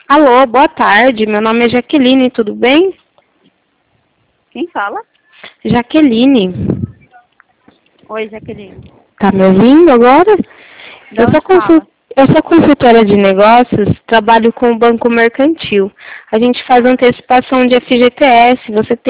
Alô, boa tarde. Meu nome é Jaqueline, tudo bem? Quem fala? Jaqueline. Oi, Jaqueline. Tá me ouvindo agora? De onde fala? Eu sou consultora de negócios, trabalho com o Banco Mercantil. A gente faz antecipação de FGTS. Você tem